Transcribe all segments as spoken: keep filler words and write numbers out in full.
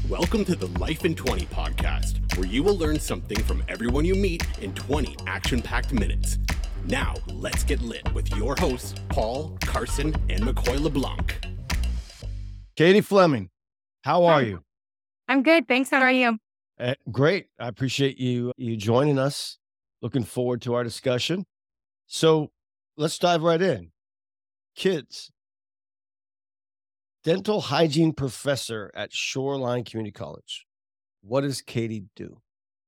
Welcome to the Life in twenty podcast, where you will learn something from everyone you meet in twenty action-packed minutes. Now, let's get lit with your hosts, Paul, Carson, and McCoy LeBlanc. Katie Fleming, how are you? I'm good. Thanks. How are you? Uh, great. I appreciate you you joining us. Looking forward to our discussion. So let's dive right in. Kids, dental hygiene professor at Shoreline Community College. What does Katie do?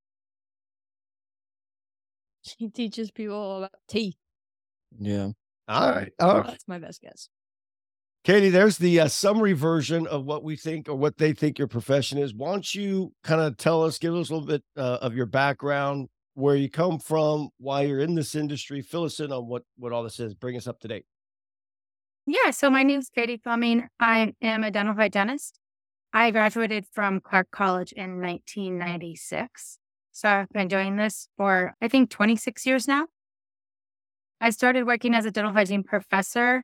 She teaches people about teeth. Yeah. All right. All right. That's my best guess. Katie, there's the uh, summary version of what we think or what they think your profession is. Why don't you kind of tell us, give us a little bit uh, of your background, where you come from, why you're in this industry, fill us in on what, what all this is, bring us up to date. Yeah. So my name is Katie Fleming. I am a dental hygienist. I graduated from Clark College in nineteen ninety-six. So I've been doing this for, I think, twenty-six years now. I started working as a dental hygiene professor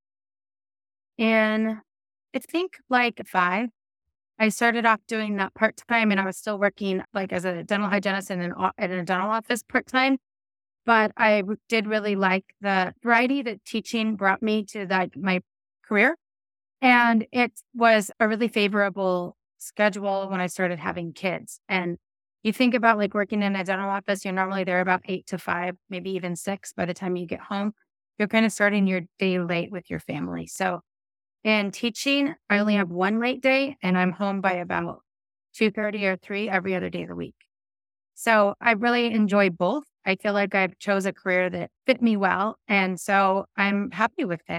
in, I think, like five. I started off doing that part-time, and I was still working like as a dental hygienist in an o- in a dental office part-time. But I w- did really like the variety that teaching brought me to that my career. And it was a really favorable schedule when I started having kids. And you think about like working in a dental office, you're normally there about eight to five, maybe even six by the time you get home. You're kind of starting your day late with your family. So in teaching, I only have one late day, and I'm home by about two thirty or three every other day of the week. So I really enjoy both. I feel like I chose a career that fit me well, and so I'm happy with it.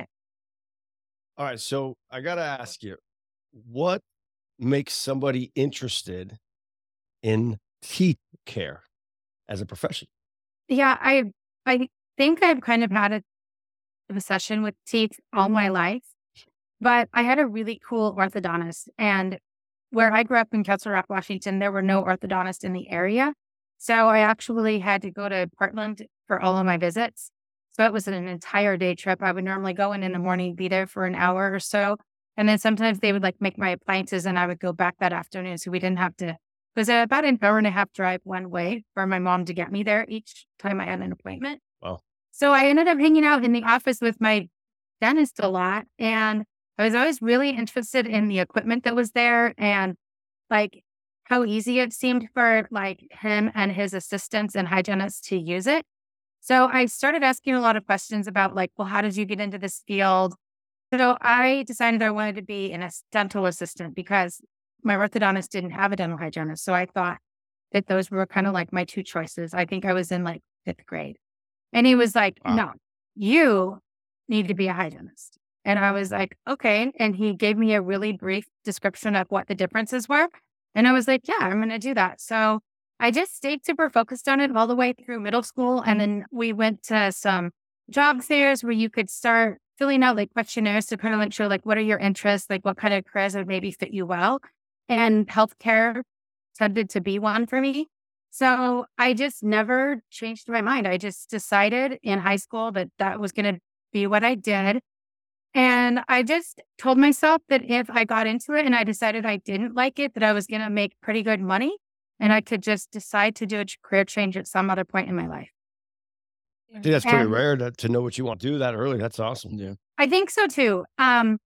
All right. So I got to ask you, what makes somebody interested in teeth care as a profession? Yeah, I I think I've kind of had a obsession with teeth all my life, but I had a really cool orthodontist, and where I grew up in Castle Rock, Washington, there were no orthodontists in the area. So I actually had to go to Portland for all of my visits. So it was an entire day trip. I would normally go in in the morning, be there for an hour or so. And then sometimes they would like make my appliances, and I would go back that afternoon. So we didn't have to, it was about an hour and a half drive one way for my mom to get me there each time I had an appointment. Wow. So I ended up hanging out in the office with my dentist a lot. And I was always really interested in the equipment that was there, and like how easy it seemed for like him and his assistants and hygienists to use it. So I started asking a lot of questions about like, well, how did you get into this field? So I decided I wanted to be an ass- dental assistant because my orthodontist didn't have a dental hygienist. So I thought that those were kind of like my two choices. I think I was in like fifth grade. And he was like, Wow. no, you need to be a hygienist. And I was like, okay. And he gave me a really brief description of what the differences were. And I was like, yeah, I'm going to do that. So I just stayed super focused on it all the way through middle school. And then we went to some job fairs where you could start filling out like questionnaires to kind of like show like, what are your interests? Like what kind of careers would maybe fit you well? And healthcare tended to be one for me. So I just never changed my mind. I just decided in high school that that was going to be what I did. And I just told myself that if I got into it and I decided I didn't like it, that I was going to make pretty good money and I could just decide to do a ch- career change at some other point in my life. I think that's pretty And rare to, to know what you want to do that early. That's awesome. Yeah. I think so too. Um,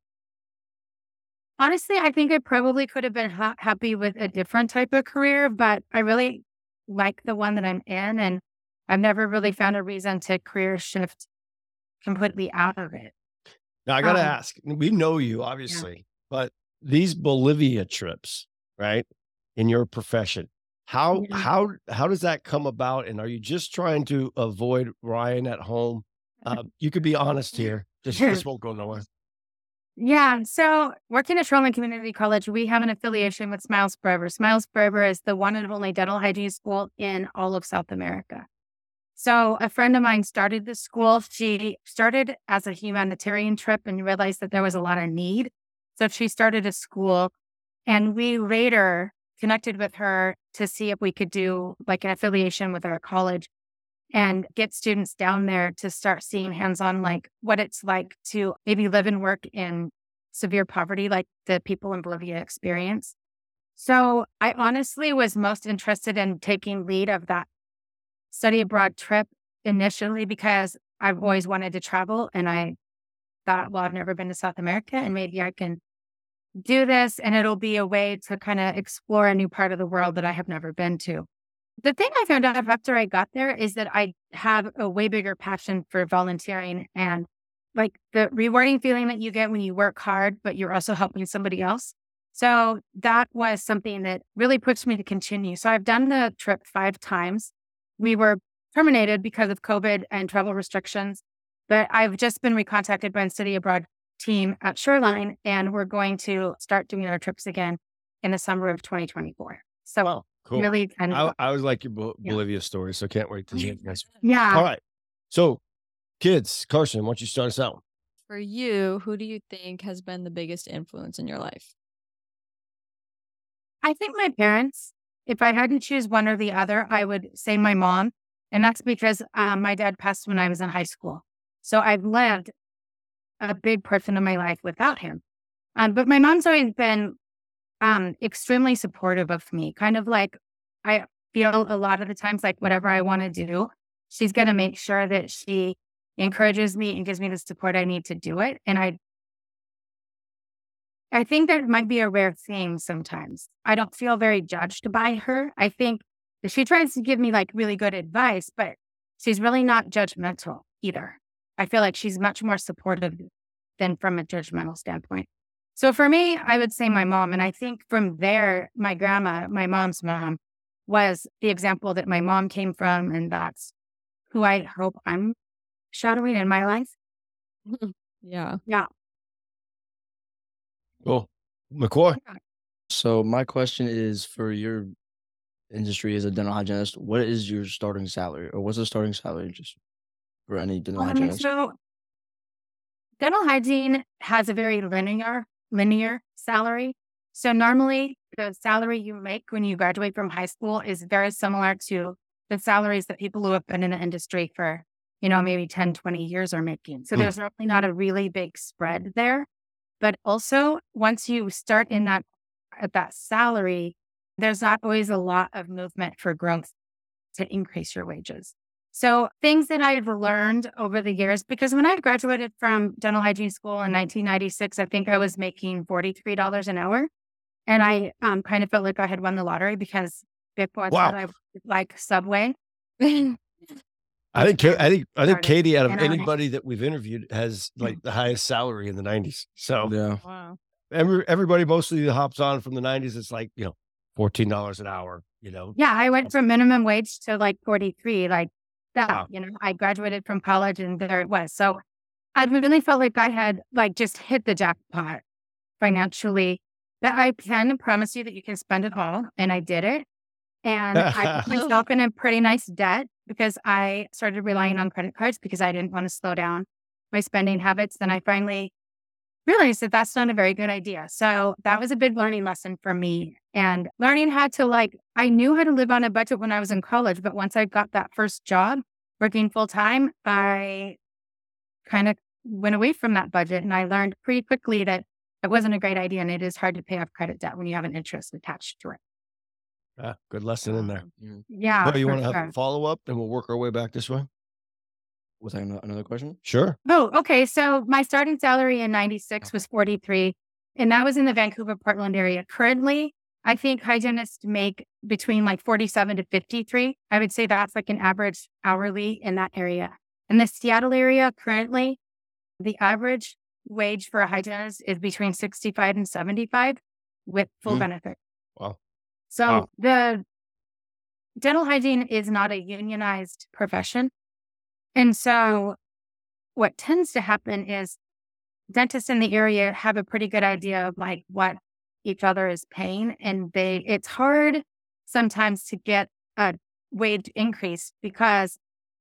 honestly, I think I probably could have been ha- happy with a different type of career, but I really like the one that I'm in, and I've never really found a reason to career shift completely out of it. Now I got to Um, ask, we know you obviously, but these Bolivia trips, right? In your profession, how, Yeah. how, how does that come about? And are you just trying to avoid Ryan at home? Uh, you could be honest here. This, this won't go nowhere. Yeah. So working at Shoreline Community College, we have an affiliation with Smiles Forever. Smiles Forever is the one and only dental hygiene school in all of South America. So a friend of mine started the school. She started as a humanitarian trip and realized that there was a lot of need. So she started a school, and we later connected with her to see if we could do like an affiliation with our college and get students down there to start seeing hands-on like what it's like to maybe live and work in severe poverty like the people in Bolivia experience. So I honestly was most interested in taking lead of that study abroad trip initially because I've always wanted to travel. And I thought, well, I've never been to South America and maybe I can do this and it'll be a way to kind of explore a new part of the world that I have never been to. The thing I found out after I got there is that I have a way bigger passion for volunteering and like the rewarding feeling that you get when you work hard, but you're also helping somebody else. So that was something that really pushed me to continue. So I've done the trip five times. We were terminated because of COVID and travel restrictions, but I've just been recontacted by the Study Abroad team at Shoreline, and we're going to start doing our trips again in the summer of twenty twenty-four. So Wow, cool. really kind I, of, I always like your Bol- Yeah. Bolivia story, so can't wait to hear this. yeah. All right. So, kids, Carson, why don't you start us out? For you, who do you think has been the biggest influence in your life? I think my parents, if I had to choose one or the other, I would say my mom. And that's because um, my dad passed when I was in high school. So I've lived a big portion of my life without him. Um, but my mom's always been um, extremely supportive of me, kind of like I feel a lot of the times like whatever I want to do, she's going to make sure that she encourages me and gives me the support I need to do it. And I I think that might be a rare thing sometimes. I don't feel very judged by her. I think that she tries to give me like really good advice, but she's really not judgmental either. I feel like she's much more supportive than from a judgmental standpoint. So for me, I would say my mom. And I think from there, my grandma, my mom's mom, was the example that my mom came from. And that's who I hope I'm shadowing in my life. Yeah. Yeah. Cool. McCoy? So my question is for your industry as a dental hygienist, what is your starting salary or what's the starting salary just for any dental Um, hygienist? so dental hygiene has a very linear, linear salary. So normally the salary you make when you graduate from high school is very similar to the salaries that people who have been in the industry for, you know, maybe ten, twenty years are making. So Mm. there's really not a really big spread there. But also once you start in that, at that salary, there's not always a lot of movement for growth to increase your wages. So things that I've learned over the years, because when I graduated from dental hygiene school in nineteen ninety-six, I think I was making forty-three dollars an hour. And I um, kind of felt like I had won the lottery because before Wow. that I would like Subway. I think Ka- I think I think Started Katie, out of in our- anybody that we've interviewed, has like the highest salary in the nineties. So Yeah. Wow. every, everybody mostly hops on from the nineties. It's like, you know, fourteen dollars an hour, you know. Yeah, I went from minimum wage to like forty-three, like that. Wow. You know, I graduated from college and there it was. So I really felt like I had like just hit the jackpot financially. But I can promise you that you can spend it all. And I did it. And I put myself in a pretty nice debt because I started relying on credit cards because I didn't want to slow down my spending habits. Then I finally realized that that's not a very good idea. So that was a big learning lesson for me. And learning how to like, I knew how to live on a budget when I was in college, but once I got that first job working full time, I kind of went away from that budget. And I learned pretty quickly that it wasn't a great idea. And it is hard to pay off credit debt when you have an interest attached to it. Ah, good lesson in there. Mhm. Yeah. Well, you for want to have sure. a follow up and we'll work our way back this way? Was that ano- another question? Sure. Oh, okay. So my starting salary in ninety-six was forty-three, and that was in the Vancouver, Portland area. Currently, I think hygienists make between like forty-seven to fifty-three. I would say that's like an average hourly in that area. In the Seattle area, currently, the average wage for a hygienist is between sixty-five and seventy-five with full Mm. benefit. Wow. So Wow. the dental hygiene is not a unionized profession. And so what tends to happen is dentists in the area have a pretty good idea of like what each other is paying. And they, it's hard sometimes to get a wage increase because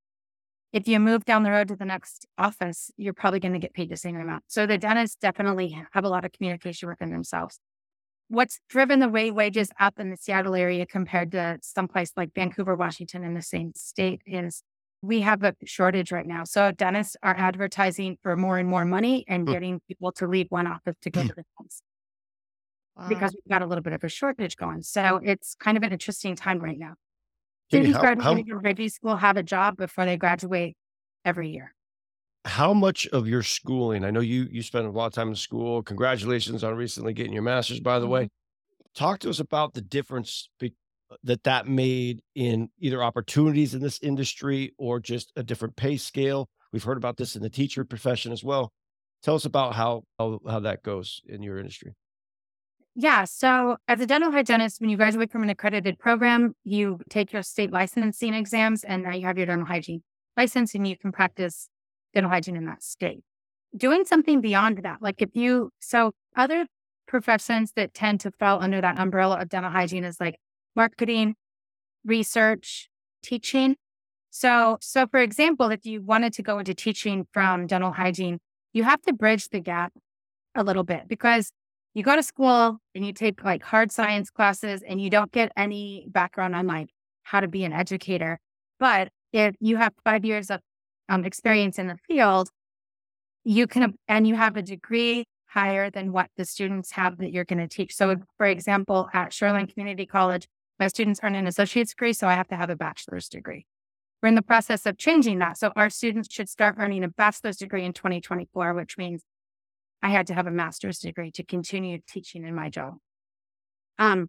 if you move down the road to the next office, you're probably going to get paid the same amount. So the dentists definitely have a lot of communication within themselves. What's driven the way wages up in the Seattle area compared to someplace like Vancouver, Washington in the same state is we have a shortage right now. So dentists are advertising for more and more money and Hmm. getting people to leave one office to go to the next. Wow. because we've got a little bit of a shortage going. So it's kind of an interesting time right now. Katie, Students how, how, graduating from graduate school have a job before they graduate every year. how much of your schooling, I know you, you spent a lot of time in school. Congratulations on recently getting your master's, by the way. Talk to us about the difference be, that that made in either opportunities in this industry or just a different pay scale. We've heard about this in the teacher profession as well. Tell us about how, how, how that goes in your industry. Yeah. So as a dental hygienist, when you graduate from an accredited program, you take your state licensing exams and now you have your dental hygiene license and you can practice dental hygiene in that state. Doing something beyond that, like if you, so other professions that tend to fall under that umbrella of dental hygiene is like marketing, research, teaching. So, so for example, if you wanted to go into teaching from dental hygiene, you have to bridge the gap a little bit because you go to school and you take like hard science classes and you don't get any background on like how to be an educator. But if you have five years of um, experience in the field, you can, and you have a degree higher than what the students have that you're going to teach. So for example, at Shoreline Community College, my students earn an associate's degree, so I have to have a bachelor's degree. We're in the process of changing that. So our students should start earning a bachelor's degree in twenty twenty-four, which means I had to have a master's degree to continue teaching in my job. Um,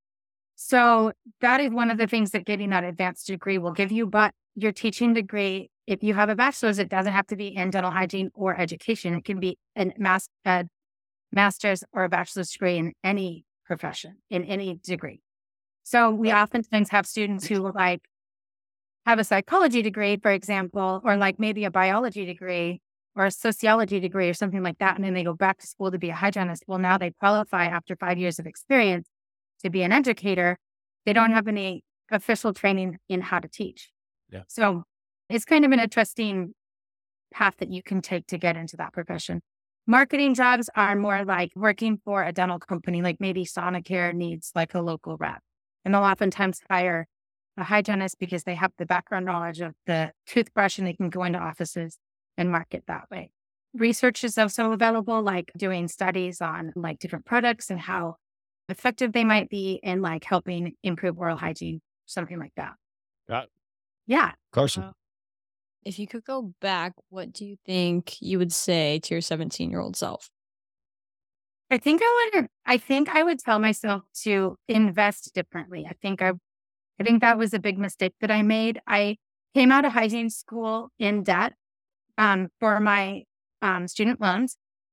so that is one of the things that getting that advanced degree will give you, but your teaching degree, if you have a bachelor's, it doesn't have to be in dental hygiene or education. It can be a mas- a master's or a bachelor's degree in any profession, in any degree. So we oftentimes have students who like have a psychology degree, for example, or like maybe a biology degree or a sociology degree or something like that. And then they go back to school to be a hygienist. Well, now they qualify after five years of experience to be an educator. They don't have any official training in how to teach. Yeah. So it's kind of an interesting path that you can take to get into that profession. Marketing jobs are more like working for a dental company, like maybe Sonicare needs like a local rep. And they'll oftentimes hire a hygienist because they have the background knowledge of the toothbrush and they can go into offices and market that way. Research is also available, like doing studies on like different products and how effective they might be in like helping improve oral hygiene, something like that. Got it. Yeah. Carson. Wow. If you could go back, what do you think you would say to your seventeen-year-old self? I think I would I think I would tell myself to invest differently. I think I I think that was a big mistake that I made. I came out of hygiene school in debt um, for my um, student loans.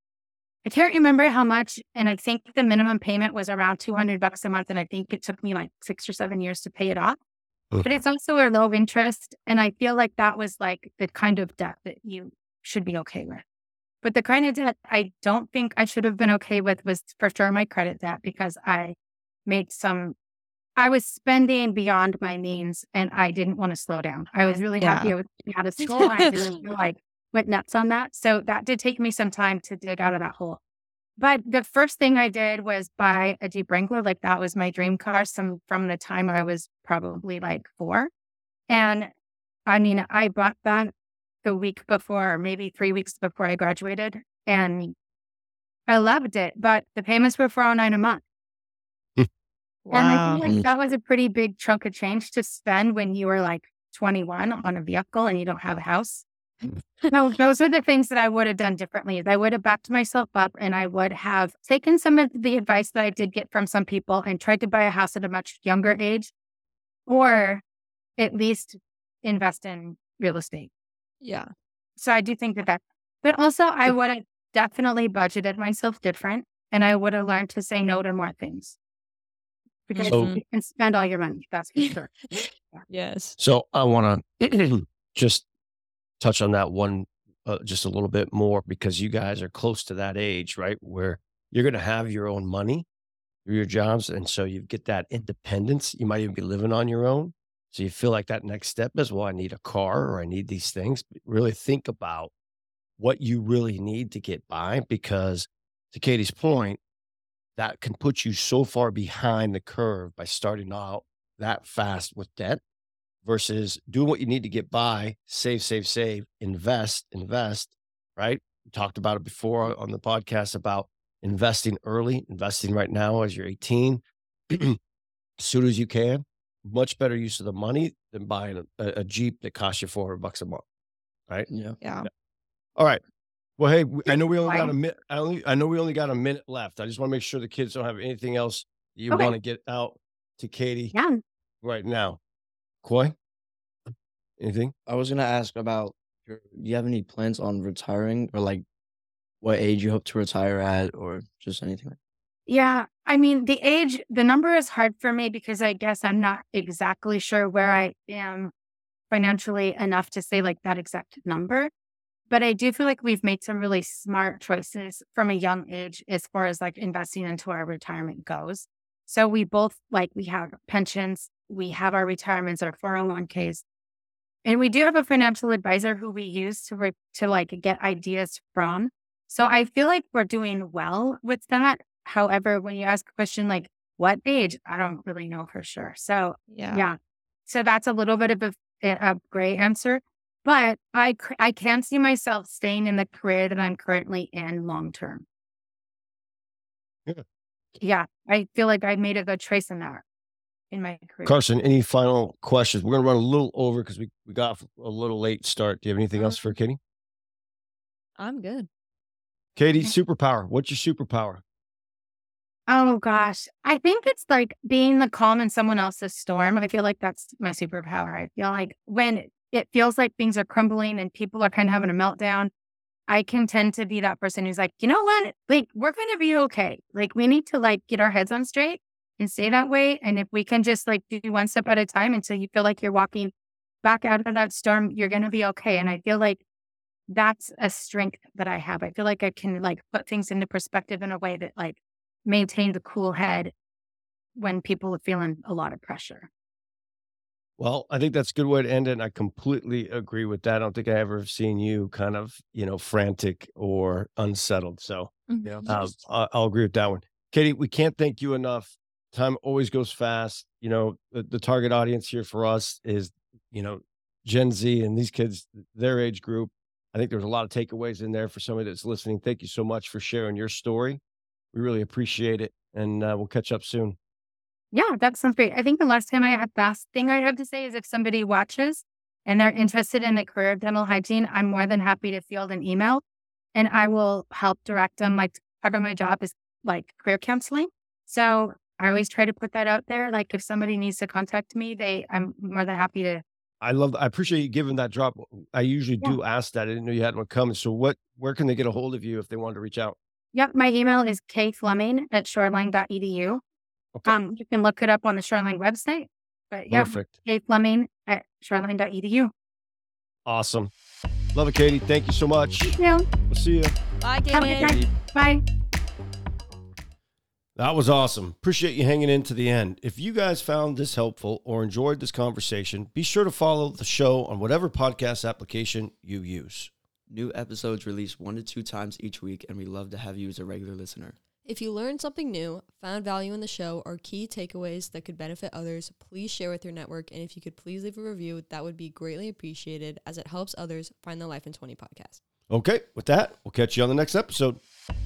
I can't remember how much, and I think the minimum payment was around two hundred bucks a month, and I think it took me like six or seven years to pay it off. Ugh. But it's also a low interest, and I feel like that was like the kind of debt that you should be okay with. But the kind of debt I don't think I should have been okay with was for sure my credit debt because I made some, I was spending beyond my means and I didn't want to slow down. I was really happy Yeah. I was out of school. I didn't feel like went nuts on that. So that did take me some time to dig out of that hole. But the first thing I did was buy a Jeep Wrangler. Like that was my dream car some from the time I was probably like four. And I mean, I bought that the week before, or maybe three weeks before I graduated. And I loved it, but the payments were four oh nine a month. And I Wow. feel like that was a pretty big chunk of change to spend when you were like twenty-one on a vehicle and you don't have a house. No, those are the things that I would have done differently. I would have backed myself up and I would have taken some of the advice that I did get from some people and tried to buy a house at a much younger age, or at least invest in real estate. Yeah. So I do think that that, but also I would have definitely budgeted myself different and I would have learned to say no to more things because So- you can spend all your money. That's for sure. Yes. So I want to just touch on that one uh, just a little bit more because you guys are close to that age, right? Where you're going to have your own money through your jobs. And so you get that independence. You might even be living on your own. So you feel like that next step is, well, I need a car or I need these things. But really think about what you really need to get by because to Katie's point, that can put you so far behind the curve by starting out that fast with debt versus doing what you need to get by, save, save, save, invest, invest, right? We talked about it before on the podcast about investing early, investing right now as you're eighteen, as soon as you can. Much better use of the money than buying a, a Jeep that costs you four hundred bucks a month, right? Yeah. Yeah. All right. Well, hey, w- I know we only got a Fine. minute. I only, I know we only got a minute left. I just want to make sure the kids don't have anything else you Okay. want to get out to Katie Yeah. right now. Koi, anything? I was gonna ask about your, do you have any plans on retiring, or like what age you hope to retire at, or just anything like Yeah. I mean, the age, the number is hard for me because I guess I'm not exactly sure where I am financially enough to say like that exact number. But I do feel like we've made some really smart choices from a young age as far as like investing into our retirement goes. So we both like, we have pensions, we have our retirements, our four oh one k's, and we do have a financial advisor who we use to, re- to like get ideas from. So I feel like we're doing well with that. However, when you ask a question like what age, I don't really know for sure. So Yeah. yeah. So that's a little bit of a, a gray answer, but I, c- I can see myself staying in the career that I'm currently in long term. Yeah. Yeah. I feel like I made a good choice in that in my career. Carson, any final questions? We're going to run a little over because we, we got a little late start. Do you have anything else for Katie? I'm good. Katie, superpower. What's your superpower? Oh gosh. I think it's like being the calm in someone else's storm. I feel like that's my superpower. I feel like when it feels like things are crumbling and people are kind of having a meltdown, I can tend to be that person who's like, you know what? Like, we're going to be okay. Like, we need to like get our heads on straight and stay that way. And if we can just like do one step at a time until you feel like you're walking back out of that storm, you're going to be okay. And I feel like that's a strength that I have. I feel like I can like put things into perspective in a way that like maintains a cool head when people are feeling a lot of pressure. Well, I think that's a good way to end it. And I completely agree with that. I don't think I ever have seen you kind of, you know, frantic or unsettled. So Yeah. um, I- I'll agree with that one. Katie, we can't thank you enough. Time always goes fast. You know, the, the target audience here for us is, you know, Gen Z and these kids, their age group. I think there's a lot of takeaways in there for somebody that's listening. Thank you so much for sharing your story. We really appreciate it. And uh, we'll catch up soon. Yeah, that sounds great. I think the last time I had last thing I have to say is if somebody watches and they're interested in the career of dental hygiene, I'm more than happy to field an email and I will help direct them. Like part of my job is like career counseling. So I always try to put that out there. Like if somebody needs to contact me, they I'm more than happy to. I love, I appreciate you giving that drop. I usually Yeah. do ask that. I didn't know you had one coming. So what, where can they get a hold of you if they wanted to reach out? Yep, my email is kfleming at shoreline dot e d u. Okay. Um, you can look it up on the Shoreline website. But yeah, Perfect. kfleming at shoreline dot e d u. Awesome. Love it, Katie. Thank you so much. Thank you. We'll see you. Bye, Have a good Katie. night. Bye. That was awesome. Appreciate you hanging in to the end. If you guys found this helpful or enjoyed this conversation, be sure to follow the show on whatever podcast application you use. New episodes released one to two times each week, and we love to have you as a regular listener. If you learned something new, found value in the show, or key takeaways that could benefit others, please share with your network. And if you could please leave a review, that would be greatly appreciated as it helps others find the Life in twenty podcast. Okay, with that, we'll catch you on the next episode.